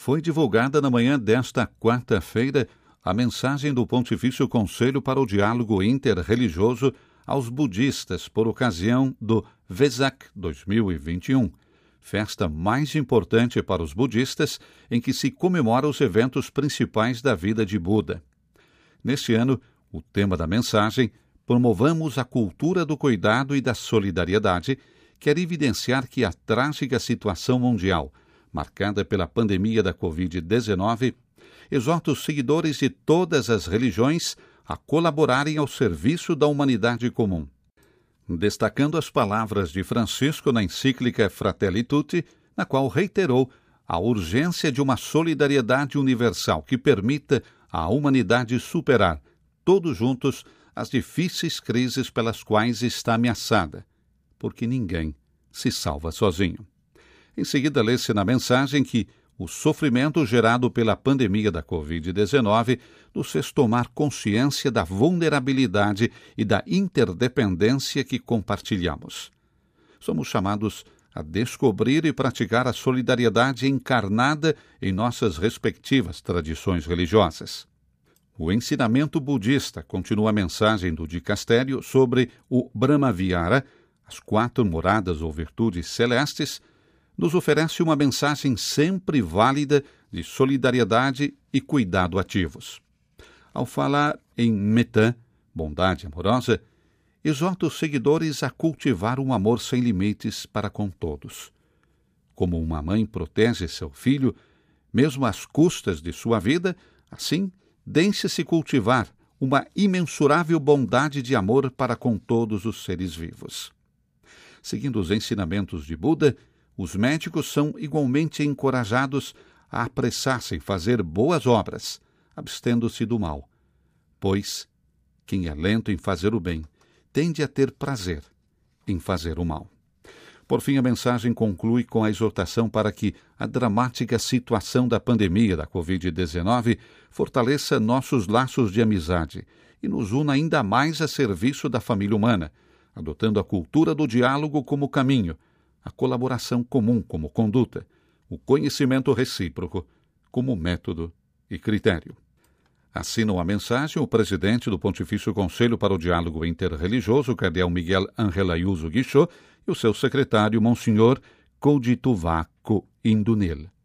Foi divulgada na manhã desta quarta-feira a mensagem do Pontifício Conselho para o Diálogo Interreligioso aos budistas por ocasião do Vesak 2021, festa mais importante para os budistas em que se comemora os eventos principais da vida de Buda. Neste ano, o tema da mensagem, Promovamos a cultura do cuidado e da solidariedade, quer evidenciar que a trágica situação mundial, marcada pela pandemia da Covid-19, exorta os seguidores de todas as religiões a colaborarem ao serviço da humanidade comum. Destacando as palavras de Francisco na encíclica Fratelli Tutti, na qual reiterou a urgência de uma solidariedade universal que permita à humanidade superar, todos juntos, as difíceis crises pelas quais está ameaçada, porque ninguém se salva sozinho. Em seguida, lê-se na mensagem que o sofrimento gerado pela pandemia da Covid-19 nos fez tomar consciência da vulnerabilidade e da interdependência que compartilhamos. Somos chamados a descobrir e praticar a solidariedade encarnada em nossas respectivas tradições religiosas. O ensinamento budista continua a mensagem do dicastério sobre o Brahmavihara, as 4 moradas ou virtudes celestes, nos oferece uma mensagem sempre válida de solidariedade e cuidado ativos. Ao falar em metta, bondade amorosa, exorta os seguidores a cultivar um amor sem limites para com todos. Como uma mãe protege seu filho, mesmo às custas de sua vida, assim, deixe-se cultivar uma imensurável bondade de amor para com todos os seres vivos. Seguindo os ensinamentos de Buda, os médicos são igualmente encorajados a apressar-se em fazer boas obras, abstendo-se do mal, pois quem é lento em fazer o bem tende a ter prazer em fazer o mal. Por fim, a mensagem conclui com a exortação para que a dramática situação da pandemia da Covid-19 fortaleça nossos laços de amizade e nos una ainda mais a serviço da família humana, adotando a cultura do diálogo como caminho, a colaboração comum como conduta, o conhecimento recíproco como método e critério. Assinam a mensagem o presidente do Pontifício Conselho para o Diálogo Interreligioso, cardeal Miguel Ángel Ayuso Guichot, e o seu secretário, Monsenhor Cogito Vacco Indunil.